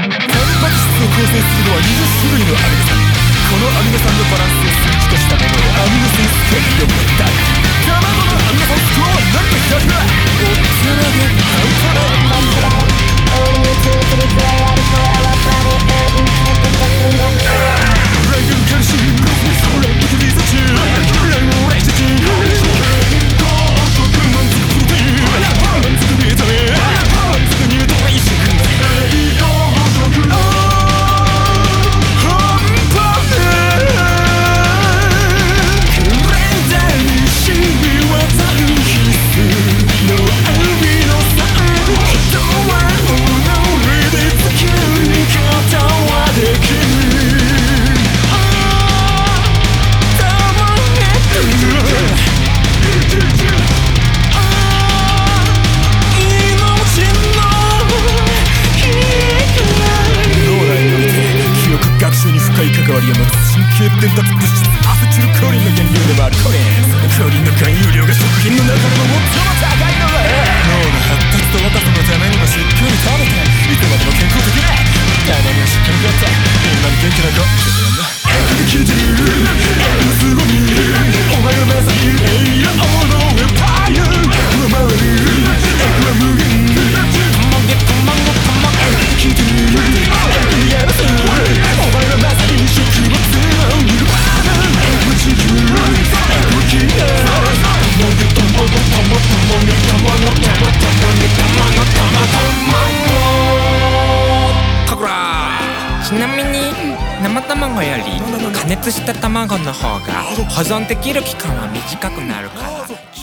パク質を構成するのは20種類のアミノ酸。このアミノ酸のバランスを数値化したものをアミノ酸スペクトルとだ。卵のアミノ酸スコアはなんと100だ。おっつらげ半端ない。神経伝達物質アセチルコリンの原料でもあるコリンの含有量が食品の中でも最も高いのだ。脳の発達と若さのためにもしっかり食べていつまでも健康的だ。たまにはしっかりやって今に元気な子ちょっとやんな。聞いてるすごいお前はまさに栄養のエンパイア上回るエクは無限聞いてるやらせお前はまさに植物ちなみに生卵より加熱した卵の方が保存できる期間は短くなるから。